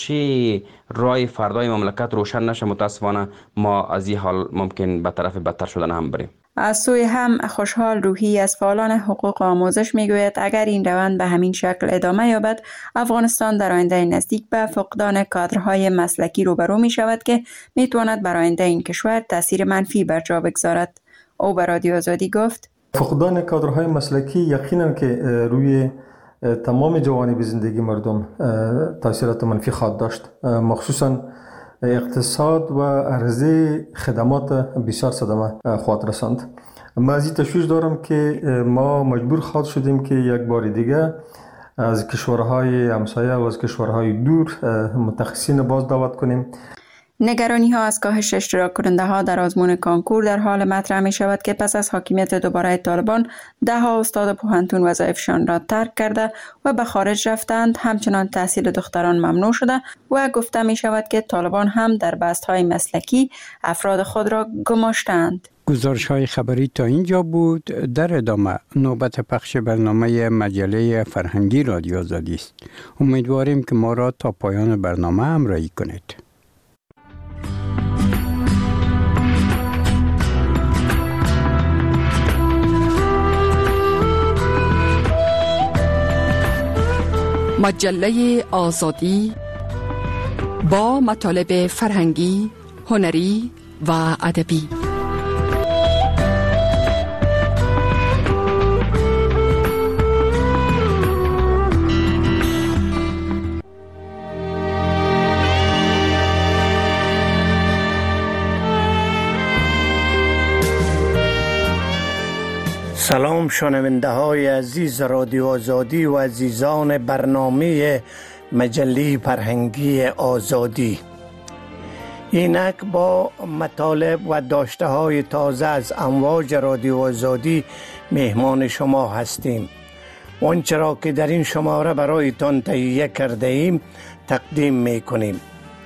چی رای فردای مملکت روشن نشه، متاسفانه ما از این حال ممکن به طرف بدتر شدن هم بریم. از سوی هم خوشحال روحی از فعالان حقوق آموزش میگوید اگر این روند به همین شکل ادامه یابد، افغانستان در آینده نزدیک به فقدان کادرهای مسلکی روبرو می شود که می تواند بر آینده این کشور تاثیر منفی بر جا بگذارد. او به رادیو آزادی گفت فقدان کادرهای مسلکی یقینا که روی تمام جوانب زندگی مردم تاثیرات منفی خواهد داشت، مخصوصا اقتصاد و عرضه خدمات بسیار صدمه خواهد رساند. من از این تشویش دارم که ما مجبور خواهد شدیم که یک بار دیگه از کشورهای همسایه و از کشورهای دور متخصصین باز دعوت کنیم. نگرانی ها از کاهش اشتراک کننده ها در آزمون کانکور در حال مطرح می شود که پس از حاکمیت دوباره طالبان ده ها استاد پوهنتون وظایفشان را ترک کرده و به خارج رفتند. همچنان تحصیل دختران ممنوع شده و گفته می شود که طالبان هم در بست های مسلکی افراد خود را گماشتند. گزارش های خبری تا اینجا بود. در ادامه نوبت پخش برنامه مجله فرهنگی رادیو آزادی است. امیدواریم که ما را تا پایان برنامه همراهی کنید. مجله آزادی با مطالب فرهنگی، هنری و ادبی. سلام شنونده های عزیز رادیو آزادی و عزیزان برنامه مجله فرهنگی آزادی. اینک با مطالب و داشته های تازه از امواج رادیو آزادی مهمان شما هستیم. آنچه را که در این شماره برایتان تهیه کرده ایم تقدیم می کنیم.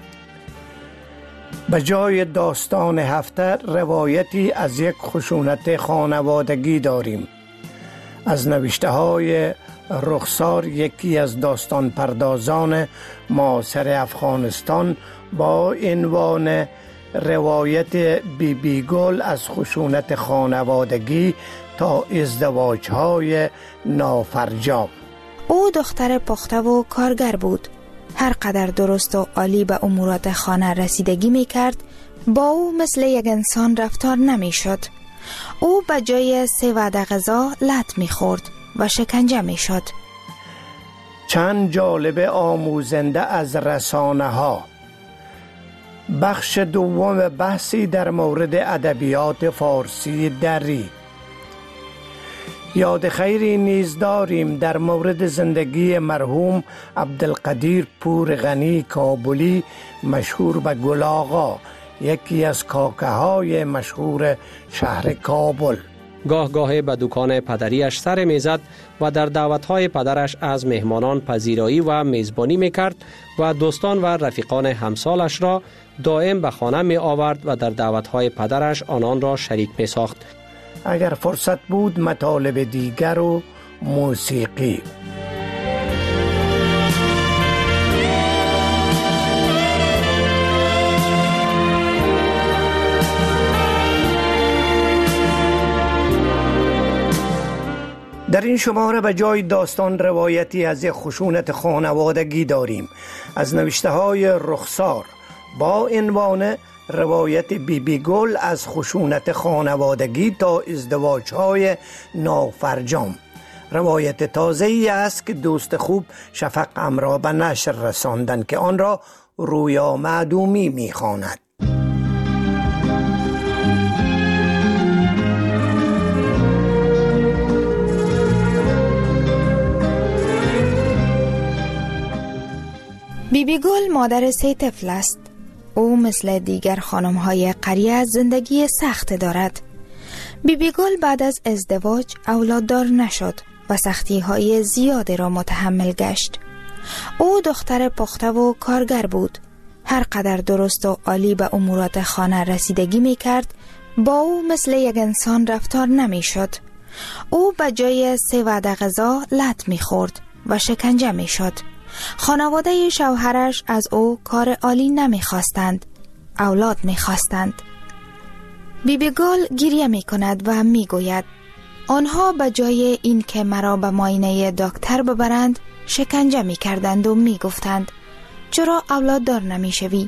به جای داستان هفته روایتی از یک خشونت خانوادگی داریم. از نوشته های رخسار، یکی از داستان پردازان معاصر افغانستان، با عنوان روایت بی گل از خشونت خانوادگی تا ازدواج های نافرجام. او دختر پخته و کارگر بود. هر قدر درست و عالی به امورات خانه رسیدگی می کرد، با او مثل یک انسان رفتار نمی شد. او به جای 3 وعده غذا لط می خورد و شکنجه می شد. چند جالب آموزنده از رسانه ها. بخش دوم بحثی در مورد ادبیات فارسی دری. یاد خیری نیز داریم در مورد زندگی مرحوم عبدالقدیر پورغنی کابلی، مشهور به گل آقا، یکی از کاکه های مشهور شهر کابل. گاه گاه به دکان پدریش سر میزد و در دعوتهای پدرش از مهمانان پذیرایی و میزبانی میکرد و دوستان و رفیقان همسالش را دائم به خانه می آورد و در دعوتهای پدرش آنان را شریک می ساخت. اگر فرصت بود مطالب دیگر و موسیقی. در این شماره به جای داستان روایتی از خشونت خانوادگی داریم از نوشته های رخسار با عنوان روایت بی گل از خشونت خانوادگی تا ازدواج های نافرجام. روایت تازه ای است که دوست خوب شفق امرا به نشر رساندن که آن را رویا معدومی می خواند. بیبی گل مادر 3 طفل است. او مثل دیگر خانم‌های قریه زندگی سخت دارد. بیبی گل بعد از ازدواج اولاددار نشد و سختی‌های زیادی را متحمل گشت. او دختر پخته و کارگر بود. هر قدر درست و عالی به امورات خانه رسیدگی می کرد، با او مثل یک انسان رفتار نمی شد. او به جای 3 وعده غذا لط می خورد و شکنجه می شد. خانواده شوهرش از او کار عالی نمیخواستند، اولاد میخواستند. بیبی گل گریه میکند و میگوید آنها به جای این که مرا به معاینه دکتر ببرند شکنجه میکردند و میگفتند چرا اولاد دار نمیشوی؟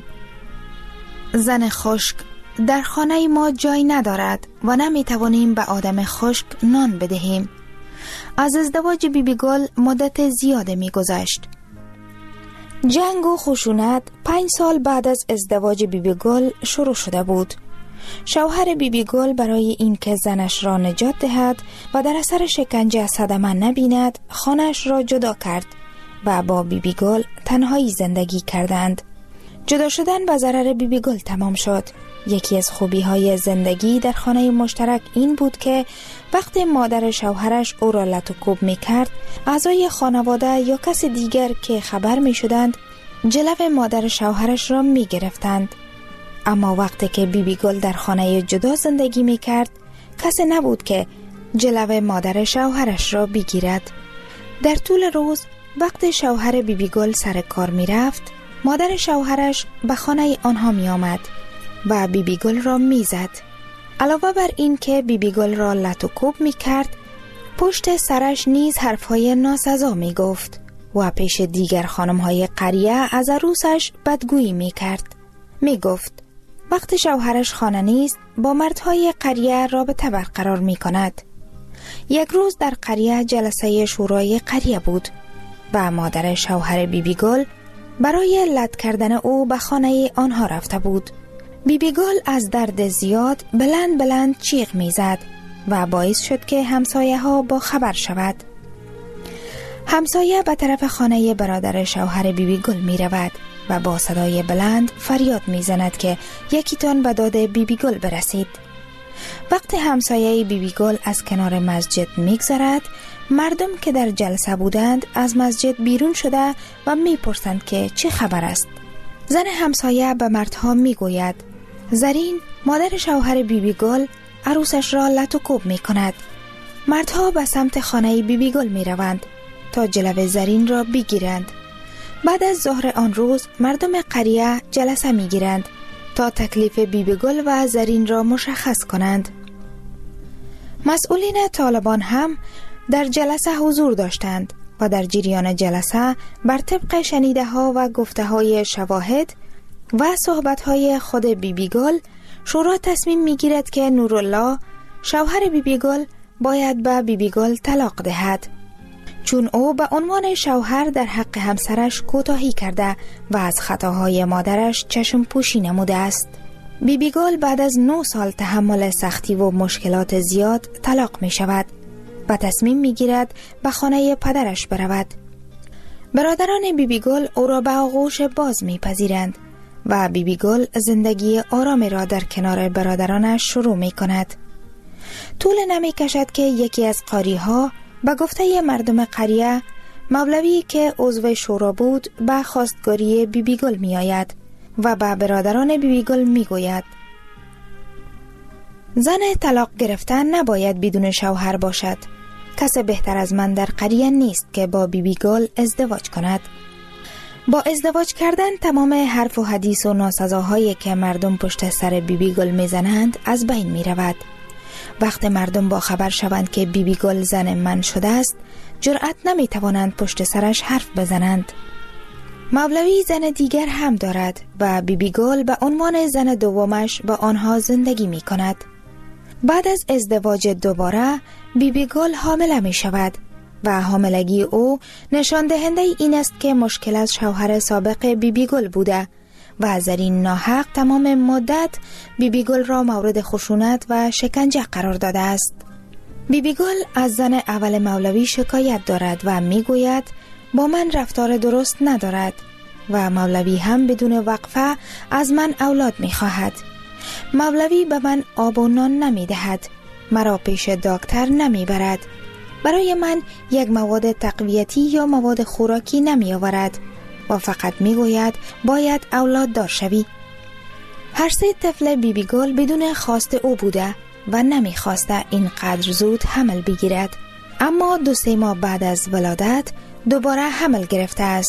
زن خشک در خانه ما جای ندارد و نمیتوانیم به آدم خشک نان بدهیم. از ازدواج بیبی گل مدت زیاده میگذشت. جنگ و خشونت 5 سال بعد از ازدواج بیبی گل شروع شده بود. شوهر بیبی گل برای اینکه زنش را نجات دهد و در اثر شکنجه صدمه نبیند خانه‌اش را جدا کرد و با بیبی گل تنهایی زندگی کردند. جدا شدن به ضرر بیبی گل تمام شد. یکی از خوبی‌های زندگی در خانه مشترک این بود که وقتی مادر شوهرش او را لط و کوب می‌کرد، اعضای خانواده یا کس دیگر که خبر می‌شدند جلو مادر شوهرش را می‌گرفتند. اما وقتی که بیبی گل در خانه جدا زندگی می‌کرد، کسی نبود که جلو مادر شوهرش را بگیرد. در طول روز وقتی شوهر بیبی گل سر کار می‌رفت، مادر شوهرش به خانه آنها می‌آمد و بیبی گل را میزد. علاوه بر این که بیبی گل را لط و کوب میکرد، پشت سرش نیز حرفهای ناسزا میگفت و پیش دیگر خانمهای قریه از عروسش بدگویی میکرد. میگفت وقتی شوهرش خانه نیست با مردهای قریه رابطه برقرار میکند. یک روز در قریه جلسه شورای قریه بود و مادر شوهر بیبی گل برای لط کردن او به خانه آنها رفته بود. بیبی گل از درد زیاد بلند بلند چیغ میزد و باعث شد که همسایه ها با خبر شود. همسایه به طرف خانه برادر شوهر بیبی گل می رود و با صدای بلند فریاد می زند که یکیتان به داد بیبی گل برسید. وقتی همسایه بیبی گل از کنار مسجد می گذرد، مردم که در جلسه بودند از مسجد بیرون شده و می پرسند که چه خبر است. زن همسایه به مردها می گوید زرین مادر شوهر بیبی گل عروسش را لط و کوب می کند. مردها به سمت خانه بیبی گل می روند تا جلو زرین را بگیرند. بعد از ظهر آن روز مردم قریه جلسه می گیرند تا تکلیف بیبی گل و زرین را مشخص کنند. مسئولین طالبان هم در جلسه حضور داشتند و در جریان جلسه بر طبق شنیده ها و گفته های شواهد و صحبت های خود بیبی گل شورا تصمیم می گیرد که نورالله شوهر بیبی گل باید به بیبی گل طلاق دهد، چون او به عنوان شوهر در حق همسرش کوتاهی کرده و از خطاهای مادرش چشم پوشی نموده است. بیبی گل بعد از 9 سال تحمل سختی و مشکلات زیاد طلاق می شود و تصمیم می گیرد به خانه پدرش برود. برادران بیبی گل او را به آغوش باز می پذیرند و بیبی گل زندگی آرامی را در کنار برادرانش شروع می کند. طول نمی کشد که یکی از قاری‌ها به گفته مردم قریه مولوی که عضو شورا بود به خواستگاری بیبی گل می آید و به برادران بیبی گل می گوید زن طلاق گرفتن نباید بدون شوهر باشد. کس بهتر از من در قریه نیست که با بیبی گل ازدواج کند. با ازدواج کردن تمام حرف و حدیث و ناسزاهایی که مردم پشت سر بیبی گل میزنند از بین می رود. وقتی مردم با خبر شوند که بیبی گل زن من شده است، جرأت نمی توانند پشت سرش حرف بزنند. مولوی زن دیگر هم دارد و بیبی گل به عنوان زن دومش با آنها زندگی می کند. بعد از ازدواج دوباره بیبی گل حامله می شود و حاملگی او نشان دهنده این است که مشکل از شوهر سابق بیبی گل بوده و زرین ناحق تمام مدت بیبی گل را مورد خشونت و شکنجه قرار داده است. بیبی گل از زن اول مولوی شکایت دارد و می گوید با من رفتار درست ندارد و مولوی هم بدون وقفه از من اولاد می خواهد. مولوی به من آب و نان نمی دهد، مرا پیش دکتر نمی برد، برای من یک مواد تقویتی یا مواد خوراکی نمی آورد و فقط می گوید باید اولاد دار شوی. هر 3 طفل بیبی گل بدون خواست او بوده و نمی خواسته اینقدر زود حمل بگیرد، اما 2-3 ماه بعد از ولادت دوباره حمل گرفته است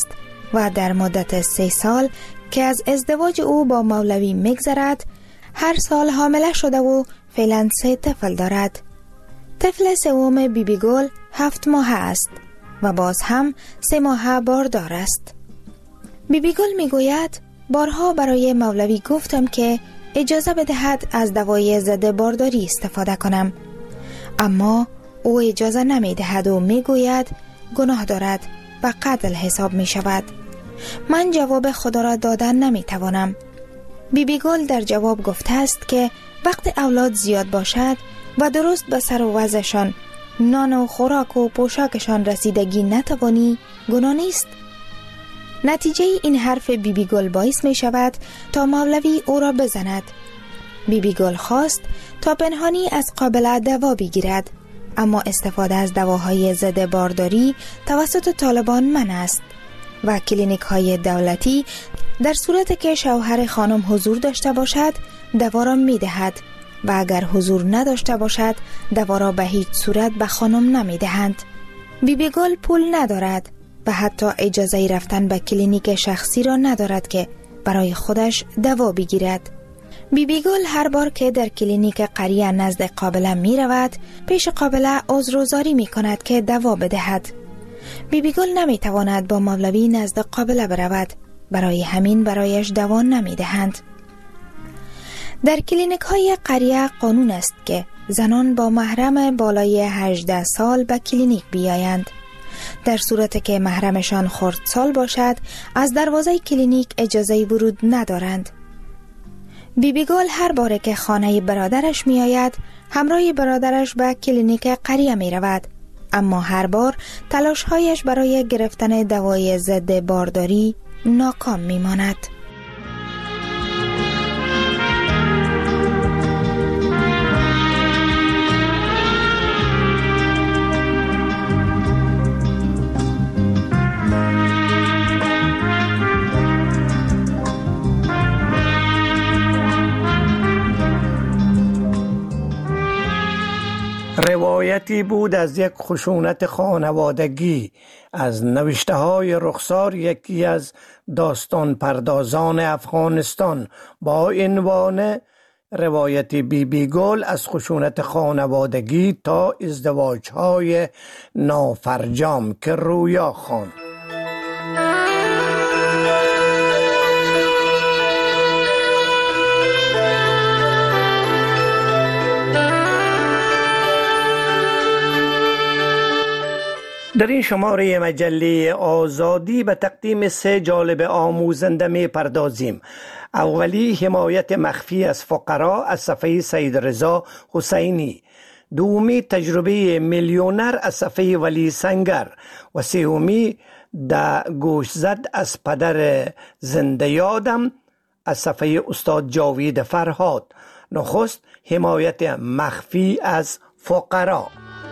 و در مدت 3 سال که از ازدواج او با مولوی میگذرد، هر سال حامله شده و فعلا 3 طفل دارد. طفل سوم بیبی گل 7 ماه است و باز هم 3 ماه باردار است. بیبی گل میگوید بارها برای مولوی گفتم که اجازه بدهد از دوای ضد بارداری استفاده کنم، اما او اجازه نمی دهد و می گوید گناه دارد و قتل حساب می شود. من جواب خدا را دادن نمی توانم. بیبی گل در جواب گفته است که وقت اولاد زیاد باشد و درست به سر و وضعشان نان و خوراک و پوشاکشان رسیدگی نتوانی، گناه نیست. نتیجه این حرف بیبی گل باعث می شود تا مولوی او را بزند. بیبی گل خواست تا پنهانی از قابله دوا بگیرد، اما استفاده از دواهای ضد بارداری توسط طالبان منع است و کلینیک های دولتی در صورت که شوهر خانم حضور داشته باشد دوا را می دهد و اگر حضور نداشته باشد دوا را به هیچ صورت به خانم نمی دهند. بیبی گل پول ندارد و حتی اجازه رفتن به کلینیک شخصی را ندارد که برای خودش دوا بگیرد. بیبی گل هر بار که در کلینیک قریه نزد قابله می رود، پیش قابله عذرگزاری می کند که دوا بدهد. بیبی گل نمی تواند با مولوی نزد قابله برود، برای همین برایش دوا نمی دهند. در کلینیک های قریه قانون است که زنان با محرم بالای 18 سال به کلینیک بیایند. در صورت که محرمشان خردسال باشد، از دروازه کلینیک اجازه ورود ندارند. بیبی گل هر باره که خانه برادرش می آید، همراه برادرش به کلینیک قریه می رود، اما هر بار تلاش‌هایش برای گرفتن دوای ضد بارداری ناکام می ماند. روایتی بود از یک خشونت خانوادگی از نوشته های رخسار، یکی از داستان پردازان افغانستان، با عنوان روایت بیبی گل از خشونت خانوادگی تا ازدواج های نافرجام که رویا خواند. در این شماره مجله آزادی به تقدیم 3 جالب آموزنده می پردازیم. اولی حمایت مخفی از فقرا از صفحه سید رضا حسینی، دومی تجربه میلیونر از صفحه ولی سنگر و سومی ده گوش زد از پدر زنده یادم از صفحه استاد جاوید فرهاد. نخست حمایت مخفی از فقرا.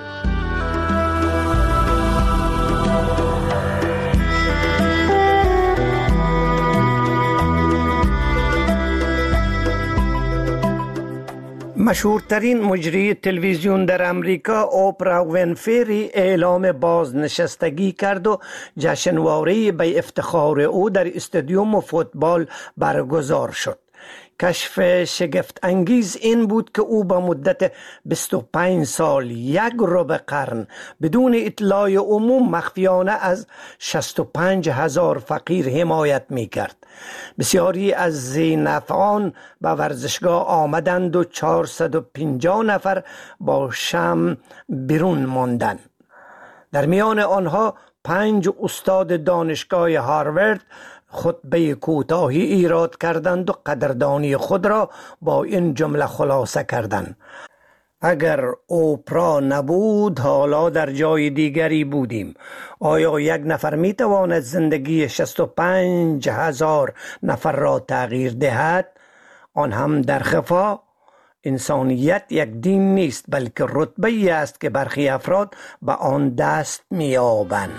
مشهورترین مجری تلویزیون در امریکا اوپرا وینفری اعلام بازنشستگی کرد و جشنواره به افتخار او در استادیوم فوتبال برگزار شد. کشف شگفت انگیز این بود که او با مدت 25 سال 1 ربع قرن بدون اطلاع عموم مخفیانه از 65,000 فقیر حمایت می کرد. بسیاری از ذینفعان به ورزشگاه آمدند و 450 نفر با شم بیرون ماندند. در میان آنها 5 استاد دانشگاه هاروارد خطبه کوتاهی ایراد کردند و قدردانی خود را با این جمله خلاصه کردند: اگر اوپرا نبود حالا در جای دیگری بودیم. آیا یک نفر می تواند زندگی 65,000 نفر را تغییر دهد؟ آن هم در خفا؟ انسانیت یک دین نیست، بلکه رتبه‌ای است که برخی افراد به آن دست می یابند.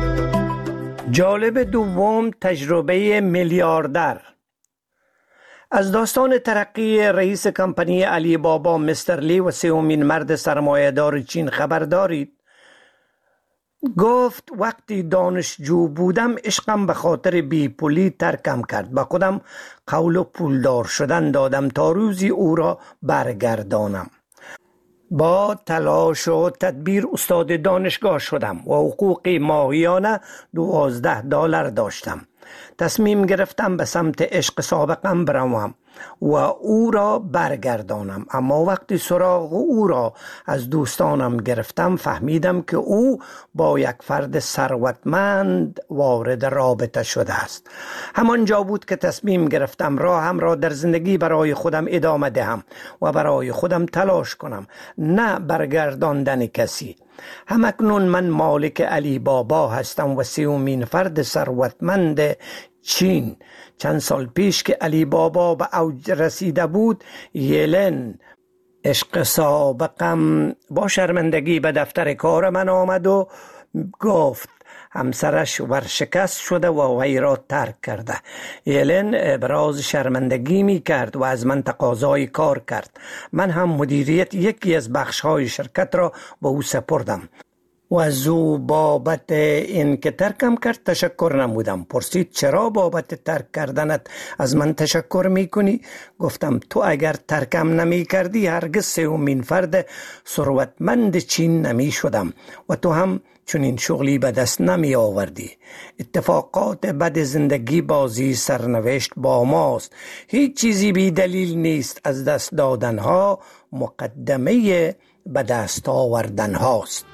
جالب دوم، تجربه میلیاردر. از داستان ترقی رئیس کمپانی علی بابا مستر لی و سومین مرد سرمایه‌دار چین خبر دارید؟ گفت وقتی دانشجو بودم عشقم به خاطر بی پولی ترکم کرد. به خودم قول پولدار شدن دادم تا روزی او را برگردانم. با تلاش و تدبیر استاد دانشگاه شدم و حقوق ماهیانه $12 داشتم. تصمیم گرفتم به سمت عشق سابقم بروم و او را برگردانم، اما وقتی سراغ او را از دوستانم گرفتم فهمیدم که او با یک فرد ثروتمند وارد رابطه شده است. همانجا بود که تصمیم گرفتم راهم را در زندگی برای خودم ادامه دهم و برای خودم تلاش کنم، نه برگرداندن کسی. همکنون من مالک علی بابا هستم و سومین فرد ثروتمند چین. چند سال پیش که علی بابا به اوج رسیده بود، یلن عشق سابقم با شرمندگی به دفتر کار من آمد و گفت همسرش ورشکست شده و وی را ترک کرده. یلن ابراز شرمندگی می کرد و از من تقاضای کار کرد. من هم مدیریت یکی از بخش‌های شرکت را به او سپردم و از او بابت این که ترکم کرد تشکر نمودم. پرسید چرا بابت ترک کردنت از من تشکر می کنی؟ گفتم تو اگر ترکم نمی کردی هرگز سومین فرد ثروتمند چین نمی شدم و تو هم چون این شغلی به دست نمی آوردی. اتفاقات بد زندگی بازی سرنوشت با ماست. هیچ چیزی بی دلیل نیست. از دست دادن ها مقدمه به دست آوردن هاست.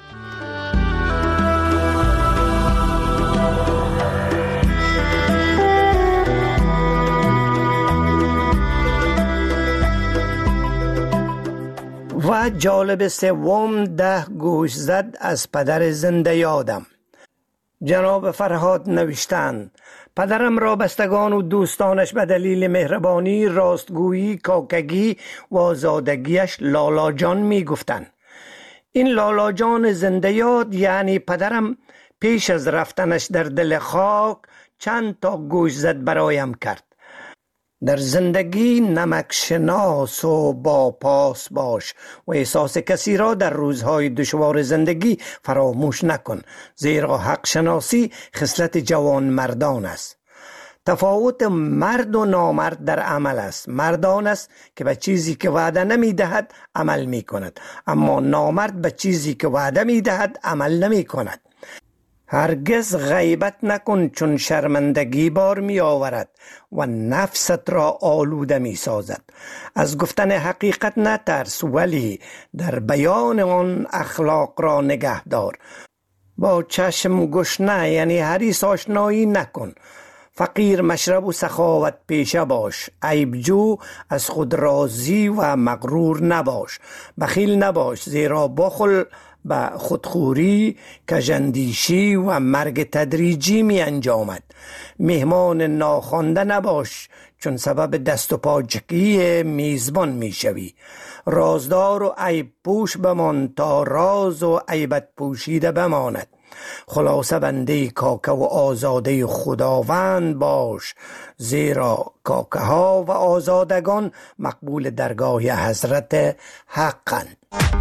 و جالب سوم 10 گوش زد از پدر زنده یادم. جناب فرهاد نوشتند پدرم را بستگان و دوستانش به دلیل مهربانی، راستگویی، کاکگی و آزادگیش لالا جان می گفتند. این لالا جان زنده یاد یعنی پدرم پیش از رفتنش در دل خاک چند تا گوش زد برایم کرد. در زندگی نمک شناس و با پاس باش و احساس کسی را در روزهای دشوار زندگی فراموش نکن، زیرا حق شناسی خصلت جوان مردان است. تفاوت مرد و نامرد در عمل است. مردان است که به چیزی که وعده نمی دهد عمل می کند، اما نامرد به چیزی که وعده می دهد عمل نمی کند. هرگز غیبت نکن چون شرمندگی بار می آورد و نفست را آلوده می سازد. از گفتن حقیقت نترس ولی در بیان آن اخلاق را نگه دار. با چشم گشنه یعنی حریص آشنایی نکن. فقیر مشرب و سخاوت پیشه باش. عیبجو، از خود راضی و مغرور نباش. بخیل نباش، زیرا بخل به خودخوری، کژاندیشی و مرگ تدریجی می انجامد. مهمان ناخوانده نباش چون سبب دست و پاچگی میزبان می شوی. رازدار و عیب پوش بمان تا راز و عیبت پوشیده بماند. خلاصه بنده کاکه و آزاده خداوند باش، زیرا کاکه ها و آزادگان مقبول درگاه حضرت حقند.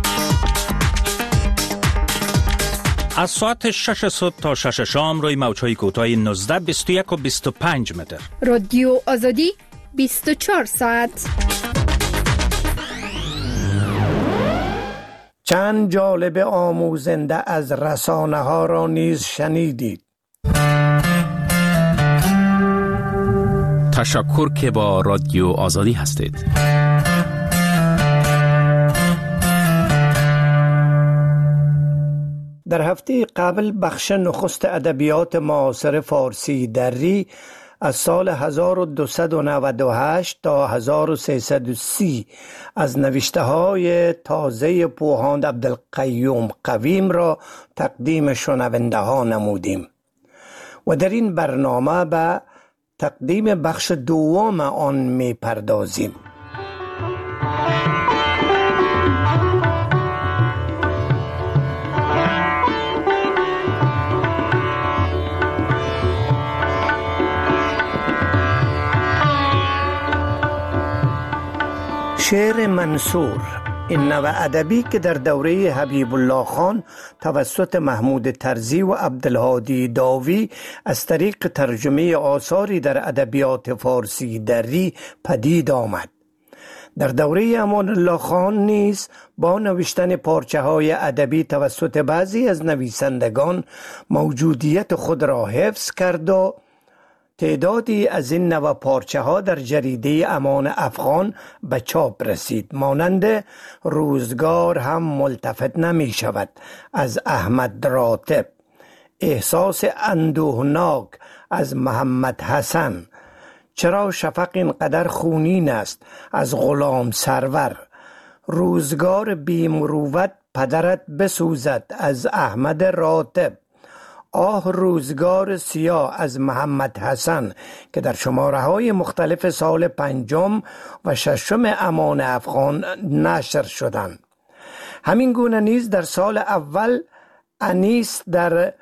از ساعت 6 صبح تا 6 شام روی موج‌های کوتاه 19، 21 و 25 متر. رادیو آزادی 24 ساعت. چند جالب آموزنده از رسانه ها را نیز شنیدید. تشکر که با رادیو آزادی هستید. در هفته قبل بخش نخست ادبیات معاصر فارسی دری از سال 1298 تا 1330 از نوشته های تازه پوهاند عبدالقیوم قویم را تقدیم شنونده ها نمودیم و در این برنامه به تقدیم بخش دوم آن می پردازیم. شعر منصور، این نوع ادبی که در دوره حبیب الله خان توسط محمود طرزی و عبدالهادی داوی از طریق ترجمه آثاری در ادبیات فارسی دری پدید آمد. در دوره امان الله خان نیز با نوشتن پارچه های ادبی توسط بعضی از نویسندگان موجودیت خود را حفظ کرد و تعدادی از این نوع پارچه ها در جریده امان افغان به چاپ رسید، مانند روزگار هم ملتفت نمی شود از احمد راتب، احساس اندوهناک از محمد حسن، چرا شفق اینقدر خونین است از غلام سرور، روزگار بیمروت پدرت بسوزد از احمد راتب، آه روزگار سیاه از محمد حسن که در شماره های مختلف سال 5 و 6 امان افغان نشر شدند. همین گونه نیز در سال اول انیس در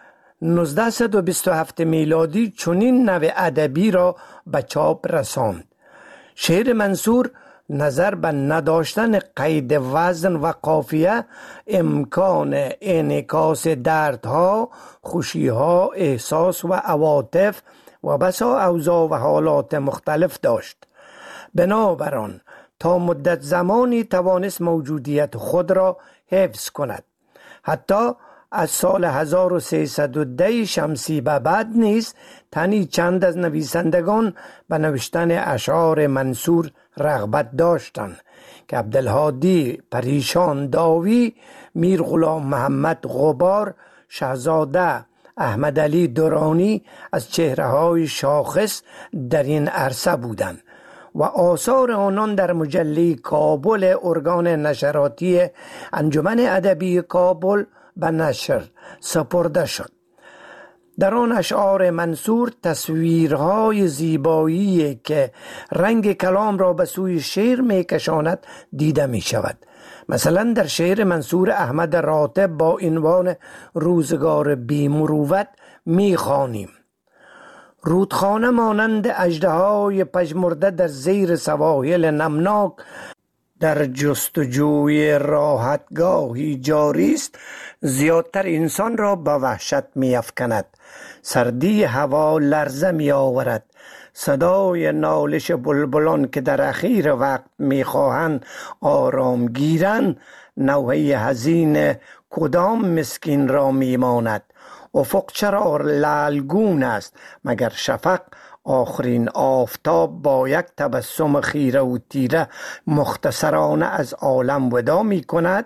1927 میلادی چنین نوع ادبی را به چاپ رساند. شعر منصور نظر به نداشتن قید وزن و قافیه امکان انعکاس دردها، خوشیها، احساس و عواطف و بسا اوضاع و حالات مختلف داشت. بنابراین تا مدت زمانی توانست موجودیت خود را حفظ کند. حتی از سال 1310 شمسی به بعد نیز تنی چند از نویسندگان به نوشتن اشعار منصور رغبت داشتند که عبدالهادی پریشان داوی، میر غلام محمد غبار، شهزاده احمد علی درانی از چهره‌های شاخص در این عرصه بودند و آثار آنان در مجله کابل ارگان نشراتی انجمن ادبی کابل به نشر سپرده شد. در آن اشعار منصور تصویرهای زیبایی که رنگ کلام را به سوی شعر می کشاند دیده می شود. مثلا در شعر منصور احمد راتب با عنوان روزگار بیمروت می خوانیم: رودخانه مانند اژدهای پژمرده در زیر سواحل نمناک در جستجوی راحتگاهی جاری است، زیادتر انسان را به وحشت می افکند. سردی هوا لرزه می آورد. صدای نالش بلبلان که در اخیر وقت می خواهند آرام گیرند، نوحه حزین کدام مسکین را می ماند. افق چرا لعلگون است مگر شفق آخرین آفتاب با یک تبسم خیره و تیره مختصرانه از عالم وداع می کند.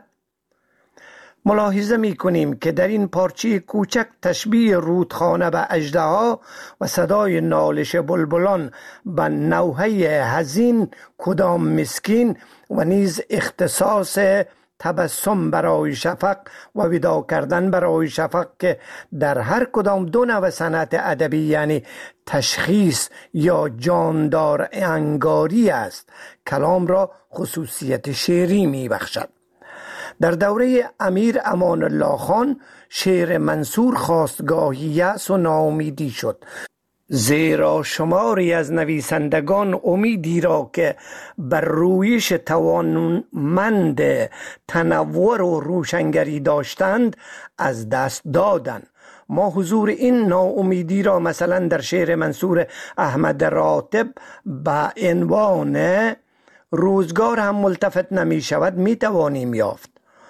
ملاحظه می کنیم که در این پارچه کوچک تشبیه رودخانه به اژدها و صدای نالش بلبلان به نوحه حزین کدام مسکین و نیز اختصاص تبسم برای شفق و وداع کردن برای شفق که در هر کدام دو نوع صنعت ادبی یعنی تشخیص یا جاندار انگاری است، کلام را خصوصیت شعری می بخشد. در دوره امیر امان الله خان شعر منصور خواستگاهی یأس و ناامیدی شد، زیرا شماری از نویسندگان امیدی را که بر رویش توانمند تنوع و روشنگری داشتند از دست دادند. ما حضور این ناامیدی را مثلا در شعر منصور احمد راتب به عنوان روزگار هم ملتفت نمی شود می توانیم یافت.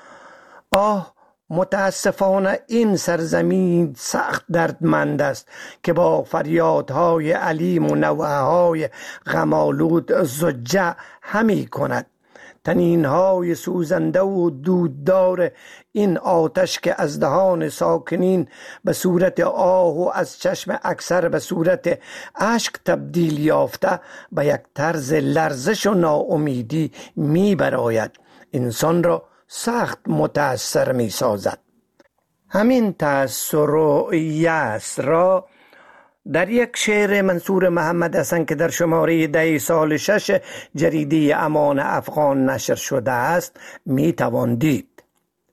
آه متاسفانه این سرزمین سخت دردمند است که با فریادهای علیم و نوحه‌های غم‌آلود زجه همی کند. تنینهای سوزنده و دوددار این آتش که از دهان ساکنین به صورت آه و از چشم اکثر به صورت اشک تبدیل یافته به یک طرز لرزش و ناامیدی می براید، انسان را سخت متأثر می سازد. همین تأثر و یأس را در یک شعر منصور محمد حسن که در شماره 10 سال 6 جریده امان افغان نشر شده است می توان دید.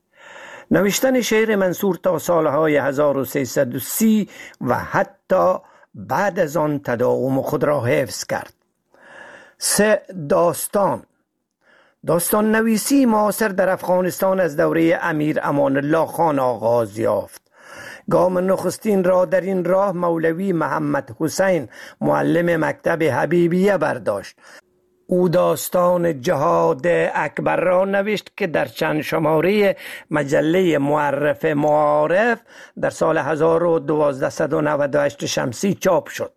نوشتن شعر منصور تا سالهای 1330 و حتی بعد از آن تداوم خود را حفظ کرد. 3 داستان داستان نویسی معاصر در افغانستان از دوره امیر امان الله خان آغاز یافت. گام نخستین را در این راه مولوی محمد حسین معلم مکتب حبیبیه برداشت. او داستان جهاد اکبر را نوشت که در چند شماره مجله معرف معارف در سال 1298 شمسی چاپ شد.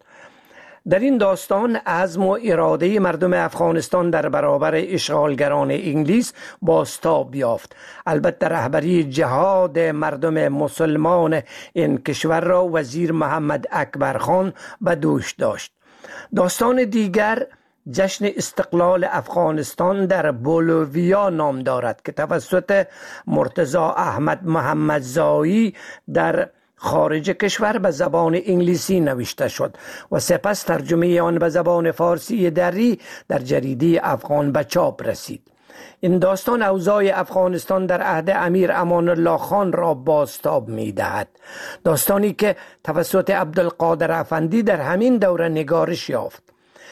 در این داستان عزم و اراده مردم افغانستان در برابر اشغالگران انگلیس بازتاب یافت. البته رهبری جهاد مردم مسلمان این کشور را وزیر محمد اکبر خان به دوش داشت. داستان دیگر جشن استقلال افغانستان در بولیویا نام دارد که توسط مرتضی احمد محمدزایی در خارج کشور به زبان انگلیسی نوشته شد و سپس ترجمه آن به زبان فارسی دری در جریده افغان به چاپ رسید. این داستان اوضاع افغانستان در عهد امیر امان الله خان را بازتاب می دهد. داستانی که توسط عبدالقادر افندی در همین دوره نگارش یافت.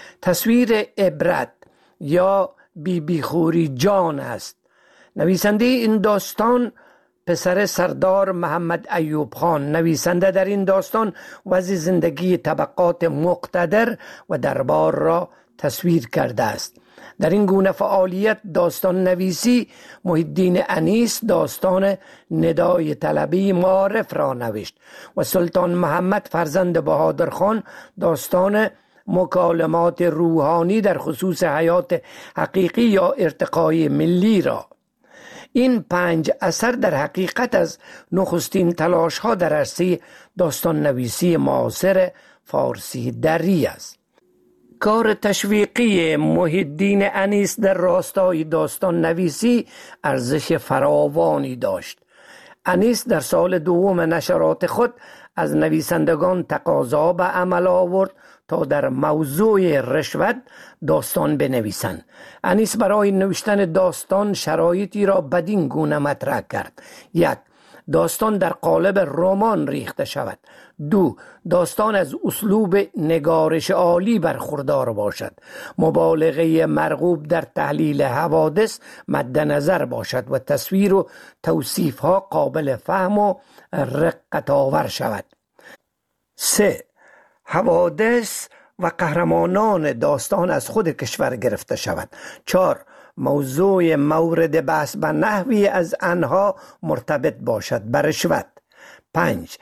تصویر عبرت یا بی خوری جان است. نویسنده این داستان پسر سردار محمد ایوب خان. نویسنده در این داستان وضع زندگی طبقات مقتدر و دربار را تصویر کرده است. در این گونه فعالیت داستان نویسی محیدین انیس داستان ندای طلبی معارف را نوشت و سلطان محمد فرزند بهادر خان داستان مکالمات روحانی در خصوص حیات حقیقی یا ارتقای ملی را. این 5 اثر در حقیقت از نخستین تلاش ها در عرصه داستان نویسی معاصر فارسی دری است. کار تشویقی محیدین انیس در راستای داستان نویسی ارزش فراوانی داشت. انیس در سال دوم نشرات خود از نویسندگان تقاضا به عمل آورد تا در موضوع رشوت داستان بنویسند. انیس برای نوشتن داستان شرایطی را بدین گونه مطرح کرد: 1. داستان در قالب رمان ریخته شود. 2. داستان از اسلوب نگارش عالی برخوردار باشد. مبالغه مرغوب در تحلیل حوادث مد نظر باشد و تصویر و توصیف ها قابل فهم و رقت آور شود. 3. حوادث و قهرمانان داستان از خود کشور گرفته شود. 4. موضوع مورد بحث به نحوی از آنها مرتبط باشد به رشوت. 5.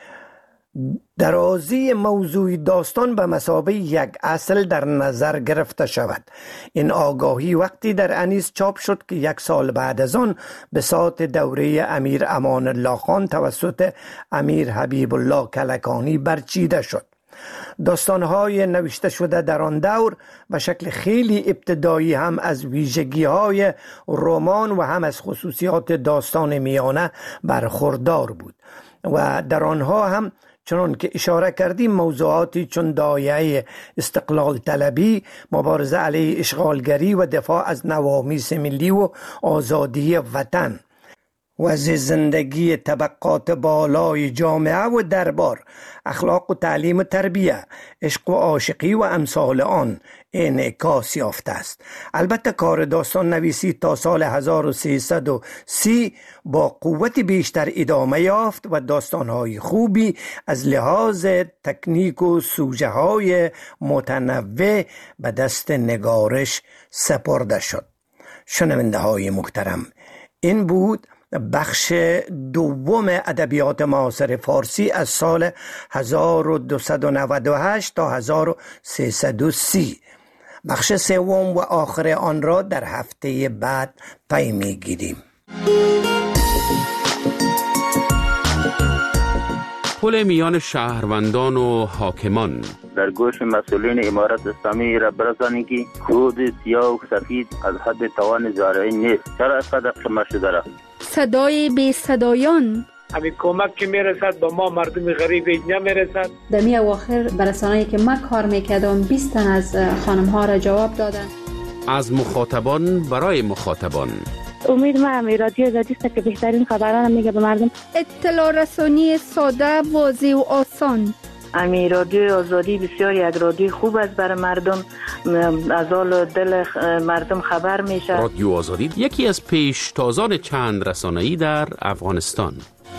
درازی موضوع داستان به مثابه یک اصل در نظر گرفته شود. این آگاهی وقتی در انیس چاپ شد که 1 سال بعد از آن بساط دوره امیر امان الله خان توسط امیر حبیب الله کلکانی برچیده شد. داستان‌های نوشته شده در آن دور به شکل خیلی ابتدایی هم از ویژگی‌های رمان و هم از خصوصیات داستان میانه برخوردار بود و در آنها هم چنان که اشاره کردیم موضوعاتی چون دایره استقلال طلبی، مبارزه علیه اشغالگری و دفاع از نوامیس ملی و آزادی وطن، وضع زندگی طبقات بالای جامعه و دربار، اخلاق و تعلیم و تربیه، عشق و عاشقی و امثال آن انعکاس یافته است. البته کار داستان نویسی تا سال 1330 با قوت بیشتر ادامه یافت و داستانهای خوبی از لحاظ تکنیک و سوژه های متنوع به دست نگارش سپرده شد. شنونده های محترم، این بود بخش دوم ادبیات معاصر فارسی از سال 1298 تا 1330. بخش سوم و آخر آن را در هفته بعد پی می‌گیریم. پل میان شهروندان و حاکمان در گوش مسئولین امارت اسلامی را برسانید که خود سیاه و سفید از حد توان زارعی نیست. چرا اینقدر شما شده را؟ صدای بی صدایان، همین کمک که میرسد به ما مردم غریب نمیرسد. در می اواخر برسانه‌ای که من کار میکردم 20 تن از خانم ها را جواب دادن. از مخاطبان برای مخاطبان. امید ما رادیو آزادی است که بهترین خبران میگه به مردم. اطلاع رسانی ساده، واضح و آسان. امی رادیو آزادی بسیار یک رادیو خوب است برای مردم، از حال دل مردم خبر میشه. رادیو آزادی یکی از پیشتازان چند رسانه‌ای در افغانستان.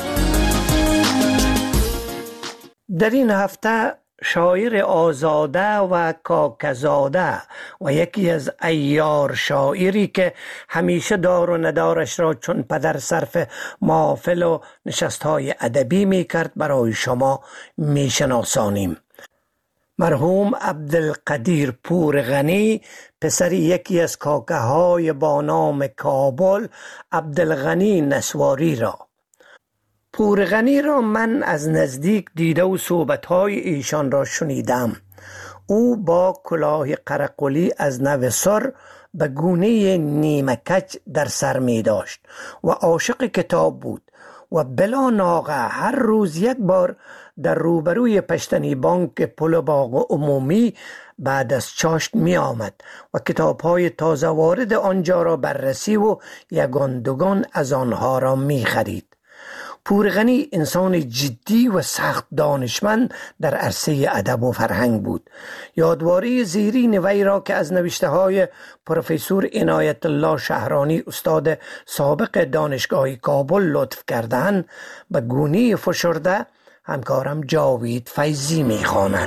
در این هفته شاعر آزاده و کاکزاده و یکی از عیار شاعری که همیشه دار و ندارش را چون پدر صرف محافل و نشستهای ادبی می کرد برای شما می شناسانیم. مرحوم عبدالقدیر پورغنی پسر یکی از کاکه های با نام کابل عبدالغنی نسواری را. پورغنی را من از نزدیک دیده و صحبت‌های ایشان را شنیدم. او با کلاه قرقلی از نو سر به گونه نیمکج در سر می داشت و عاشق کتاب بود و بلا ناغه هر روز یک بار در روبروی پشتنی بانک پل باغ عمومی بعد از چاشت می آمد و کتاب‌های تازه وارد آنجا را بررسی و یگان دوگان از آنها را می خرید. پورغنی انسان جدی و سخت دانشمند در عرصه ادب و فرهنگ بود. یادواری زیرین وی را که از نوشته های پروفسور عنایت الله شهرانی استاد سابق دانشگاه کابل لطف کردند به گونه فشرده همکارم جاوید فیضی می خواند.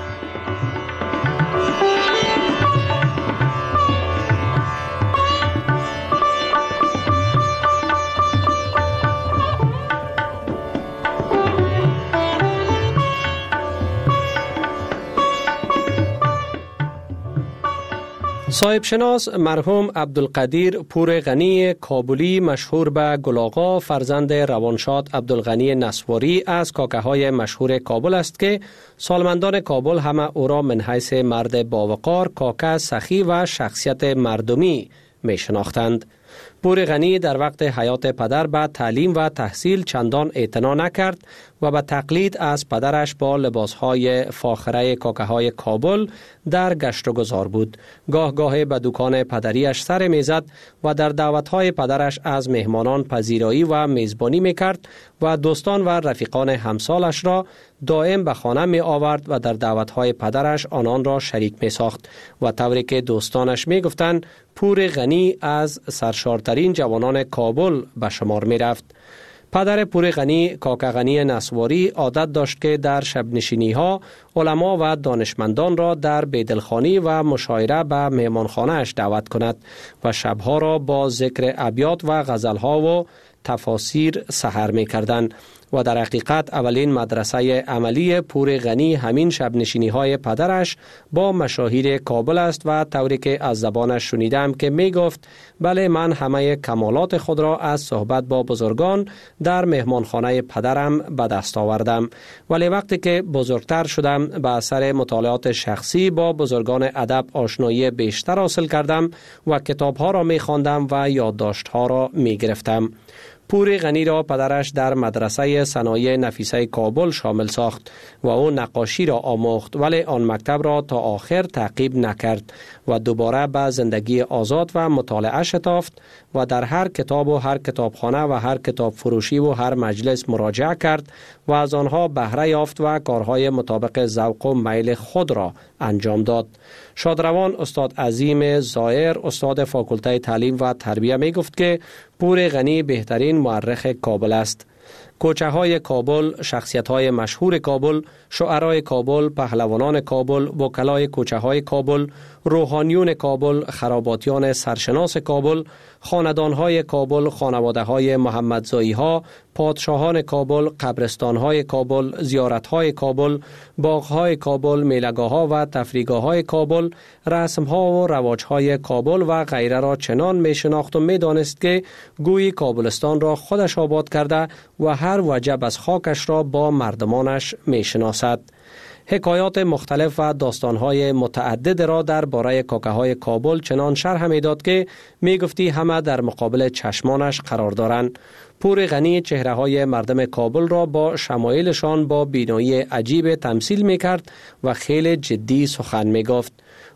صاحب شناس مرحوم عبدالقدیر پورغنی کابلی مشهور به گلاغا فرزند روانشاد عبدالغنی نسواری از کاکه های مشهور کابل است که سالمندان کابل همه او را من حیث مرد باوقار، کاکه سخی و شخصیت مردمی می شناختند. پورغنی در وقت حیات پدر به تعلیم و تحصیل چندان اعتنا نکرد و به تقلید از پدرش با لباسهای فاخره کاکه های کابل در گشت و گذار بود. گاه گاه به دکان پدریش سر میزد و در دعوتهای پدرش از مهمانان پذیرایی و میزبانی میکرد و دوستان و رفیقان همسالش را دائم به خانه می آورد و در دعوتهای پدرش آنان را شریک می ساخت و طوری که دوستانش می گفتند پورغنی از سرشارترین جوانان کابل به شمار می رفت. پدر پورغنی کاکه غنی نسواری عادت داشت که در شب نشینی ها علما و دانشمندان را در بیدلخانی و مشاعره به مهمانخانه اش دعوت کند و شبها را با ذکر ابیات و غزلها و تفاسیر سحر می کردند و در حقیقت اولین مدرسه عملی پورغنی همین شب نشینی های پدرش با مشاهیر کابل است و طوری که از زبانش شنیدم که می گفت بله من همه کمالات خود را از صحبت با بزرگان در مهمانخانه پدرم به دست آوردم، ولی وقتی که بزرگتر شدم به اثر مطالعات شخصی با بزرگان ادب آشنایی بیشتر حاصل کردم و کتابها را می خواندم و یادداشتها را می گرفتم. پورغنی را پدرش در مدرسه صنایع نفیسه کابل شامل ساخت و او نقاشی را آموخت، ولی آن مکتب را تا آخر تعقیب نکرد و دوباره به زندگی آزاد و مطالعه شتافت و در هر کتاب و هر کتابخانه و هر کتاب فروشی و هر مجلس مراجعه کرد و از آنها بهره یافت و کارهای مطابق ذوق و میل خود را انجام داد. شادروان استاد عظیم زائر استاد فاکولته تعلیم و تربیه می گفت که پورغنی بهترین مورخ کابل است. کوچه های کابل، شخصیت های مشهور کابل، شعرای کابل، پهلوانان کابل، وکلای کوچه های کابل، روحانیون کابل، خراباتیان سرشناس کابل، خاندان های کابل، خانواده های محمدزایی ها، پادشاهان کابل، قبرستان های کابل، زیارت های کابل، باغ های کابل، میلگاه ها و تفریحگاه های کابل، رسم ها و رواج های کابل و غیره را چنان می شناخت و می دانست که گویی کابلستان را خودش آباد کرده و هر وجب از خاکش را با مردمانش می شناسد. حکایات مختلف و داستانهای متعدد را در باره کاکه های کابل چنان شرح می داد که می گفتی همه در مقابل چشمانش قرار دارند. پورغنی چهره های مردم کابل را با شمایلشان با بینایی عجیب تمثیل می کرد و خیلی جدی سخن می گفت.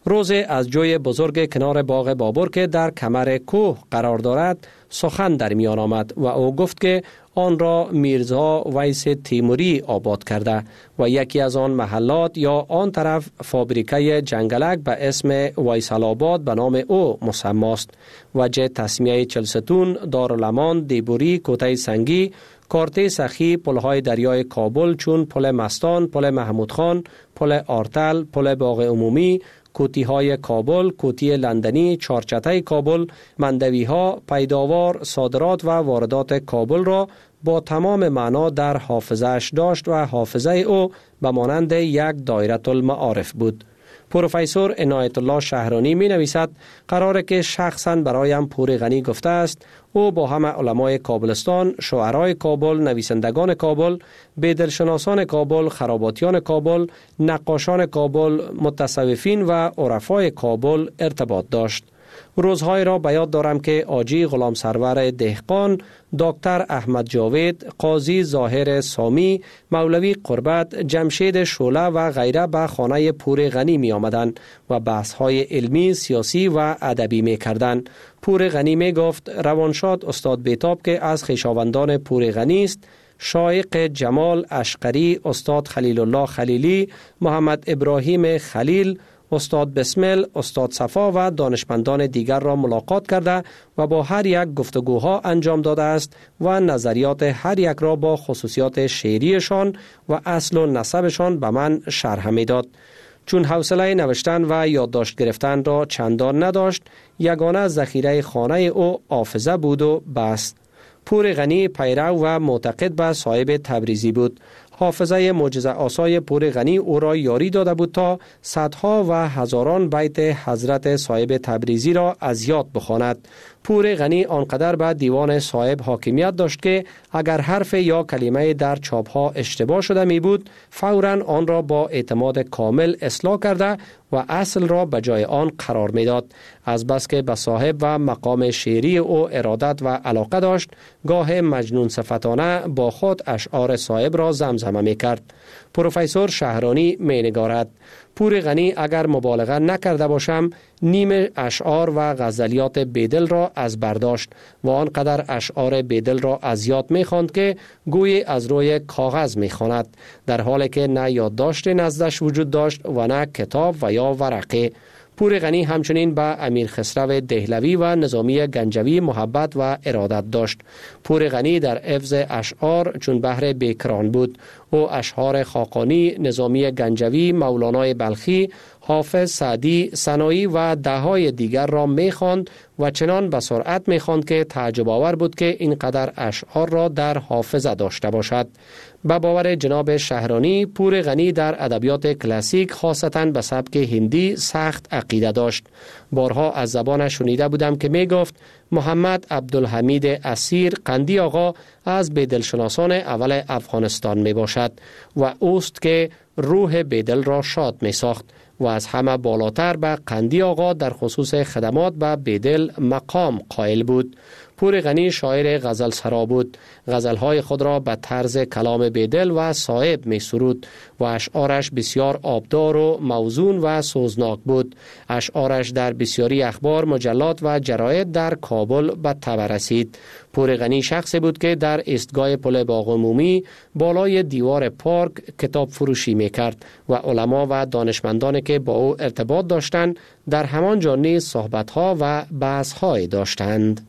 روز از جوی بزرگ کنار باغ بابر که در کمر کوه قرار دارد سخن در میان آمد و او گفت که آن را میرزا ویس تیموری آباد کرده و یکی از آن محلات یا آن طرف فابریکه جنگلک به اسم ویسال آباد به نام او مسماست. وجه تسمیه چلستون، دارالمان، دیبوری، کوته سنگی، کارته سخی، پلهای دریای کابل چون پل مستان، پل محمود خان، پل آرتل، پل باغ عمومی، کوتی های کابل، کوتی لندنی، چارچته کابل، مندوی ها، پیداوار، صادرات و واردات کابل را با تمام معنا در حافظه‌اش داشت و حافظه او به مانند یک دایره المعارف بود. پروفسور عنایت الله شهرانی می نویسد قراره که شخصا برایم پور غنی گفته است او با همه علمای کابلستان، شاعرای کابل، نویسندگان کابل، بیدلشناسان کابل، خراباتیان کابل، نقاشان کابل، متصوفین و عرفای کابل ارتباط داشت. روزهای را به یاد دارم که آجی غلام سرور دهقان، دکتر احمد جاوید، قاضی ظاهر سامی، مولوی قربت، جمشید شوله و غیره به خانه پور غنی می آمدند و بحث‌های علمی، سیاسی و ادبی می کردند. پور غنی می گفت روانشاد استاد بیتاب که از خویشاوندان پور غنی است، شایق جمال اشقری، استاد خلیل الله خلیلی، محمد ابراهیم خلیل، استاد بسمل، استاد صفا و دانشمندان دیگر را ملاقات کرده و با هر یک گفتگوها انجام داده است و نظریات هر یک را با خصوصیات شعریشان و اصل و نسبشان به من شرح می داد. چون حوصله نوشتن و یادداشت گرفتن را چندان نداشت، یگانه ذخیره خانه او حافظه بود و بس. پور غنی پیرو و معتقد به صاحب تبریزی بود. حافظه معجزه آسای پور غنی او را یاری داده بود تا صدها و هزاران بیت حضرت صاحب تبریزی را از یاد بخواند. پور غنی آنقدر به دیوان صاحب حاکمیت داشت که اگر حرف یا کلمه در چاپها اشتباه شده می بود فوراً آن را با اعتماد کامل اصلاح کرده و اصل را به جای آن قرار می داد. از بس که به صاحب و مقام شعری او ارادت و علاقه داشت، گاه مجنون صفتانه با خود اشعار صاحب را زمزمه می کرد. پروفسور شهرانی می نگارد پور غنی اگر مبالغه نکرده باشم نیم اشعار و غزلیات بیدل را از برداشت و آنقدر اشعار بیدل را از یاد می خواند که گویی از روی کاغذ می خواند، در حالی که نه یادداشت نزدش وجود داشت و نه کتاب و یا ورقه. پور غنی همچنین به امیر خسرو دهلوی و نظامی گنجوی محبت و ارادت داشت. پور غنی در حفظ اشعار چون بحر بیکران بود. او اشعار خاقانی، نظامی گنجوی، مولانای بلخی، حافظ سعدی، سنایی و دههای دیگر را می‌خواند و چنان به سرعت می‌خواند که تعجب آور بود که اینقدر اشعار را در حافظه داشته باشد. به باور جناب شهرانی، پور غنی در ادبیات کلاسیک خاصتاً به سبک هندی سخت عقیده داشت. بارها از زبانش شنیده بودم که میگفت محمد عبدالحمید اسیر قندی آقا از بیدلشناسان اول افغانستان می باشد و اوست که روح بیدل را شاد می ساخت و از همه بالاتر به قندی آقا در خصوص خدمات به بیدل مقام قائل بود. پور غنی شاعر غزل سرا بود. غزلهای خود را به طرز کلام بیدل و صاحب می سرود و اشعارش بسیار آبدار و موزون و سوزناک بود. اشعارش در بسیاری اخبار، مجلات و جراید در کابل به تبع رسید. پور غنی شخصی بود که در ایستگاه پل باغ عمومی بالای دیوار پارک کتاب فروشی می کرد و علما و دانشمندانی که با او ارتباط داشتند در همان جا نیز صحبت‌ها و بحث‌های داشتند.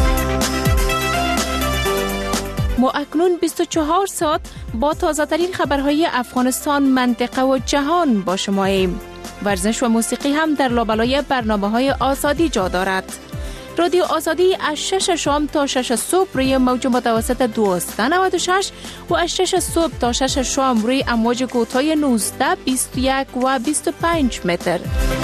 ما اکنون 24 ساعت با تازه‌ترین خبرهای افغانستان، منطقه و جهان با شماییم. ورزش و موسیقی هم در لابلای برنامه‌های آزادی جا دارد. رادیو آزادی از 6 شام تا 6 صبح روی موج متوسط 1296 و از 6 صبح تا 6 شام روی امواج کوتاه 19، 21 و 25 متر.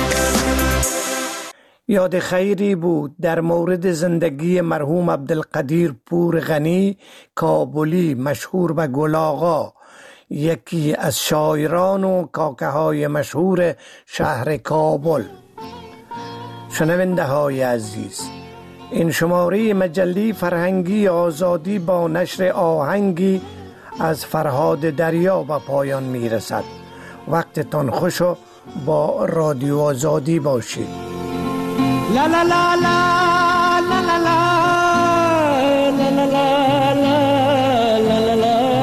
یاد خیری بود در مورد زندگی مرحوم عبدالقدیر پور غنی کابلی مشهور به گل آقا، یکی از شاعران و کاکه های مشهور شهر کابل. شنونده های عزیز، این شماره مجله فرهنگی آزادی با نشر آهنگی از فرهاد دریا به پایان می رسد. وقتتان خوش و با رادیو آزادی باشید. لا لا لا لا لا لا لا لا لا لا لا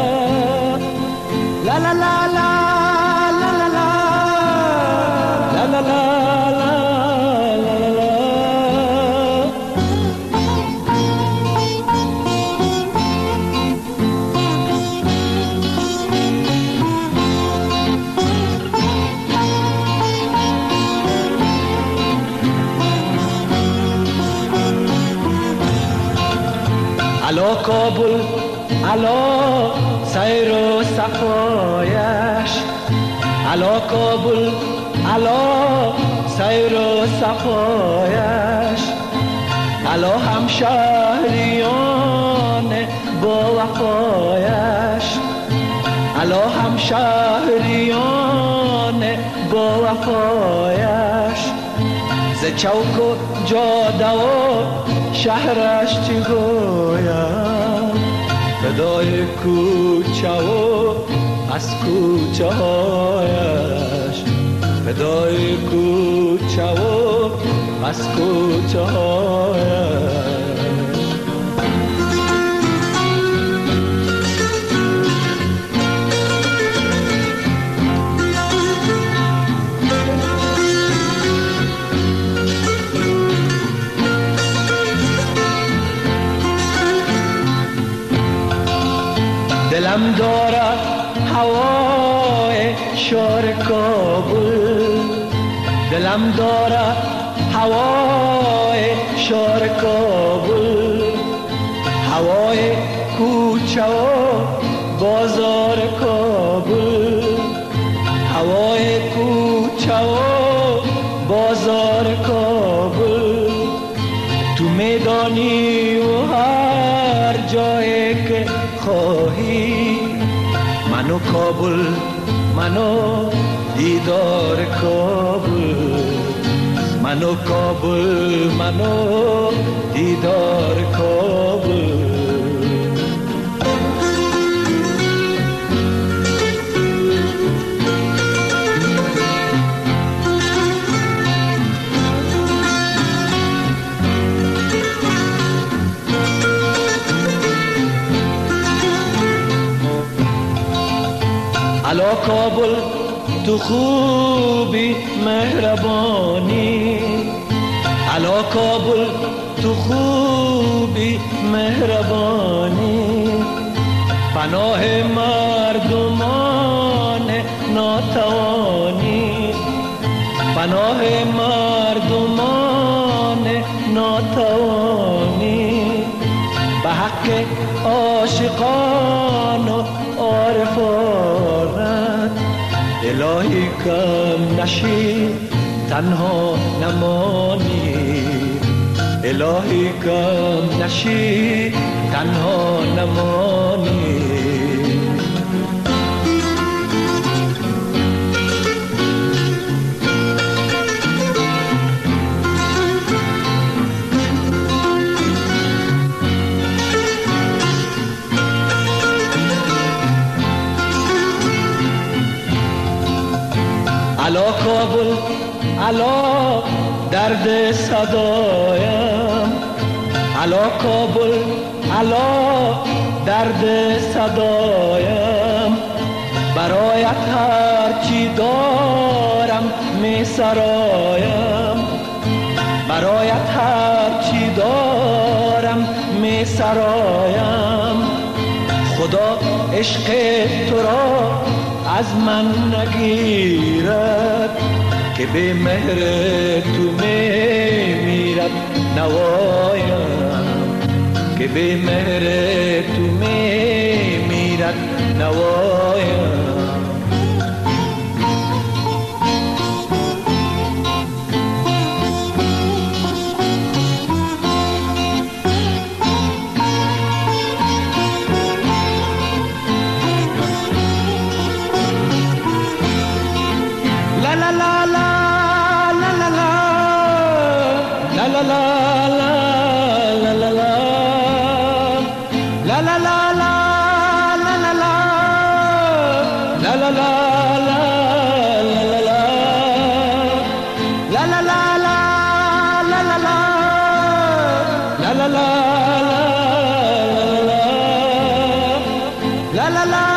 لا لا لا علا کابل علا سیر و صفایش، علا کابل علا سیر و صفایش، علا همشهریان با وفایش، علا همشهریان با وفایش، ز چوک و جاده و شهرش چی گویم، فدای کوچه و از کوچه هایش، فدای کوچه و از کوچه هایش. دلم دارد هوای شهر کابل، دلم دارد هوای شهر کابل، هوای کوچه و بازار کابل، هوای کوچه و بازار کابل، تو میدانی و هر جایی که خواهی، منو کابل منو دیدار کابل، منو کابل منو دیدار کابل. علا کابل تو خوبی مهربانی، علا کابل تو خوبی مهربانی، پناه مردمان ناتوانی، پناه مردمان ناتوانی، به حق عاشقان و عارفانت، الهی کم نشی تنها نمانی، الهی کم نشی تنها نمانی. علا کابل علا درد صدایم، علا کابل علا درد صدایم، برایت هرچی دارم می سرایم، برایت هرچی دارم می سرایم، خدا عشق تو را از من نگیرد، که به مهر تو میرد نوایم، که به مهر تو میرد نوایم. la la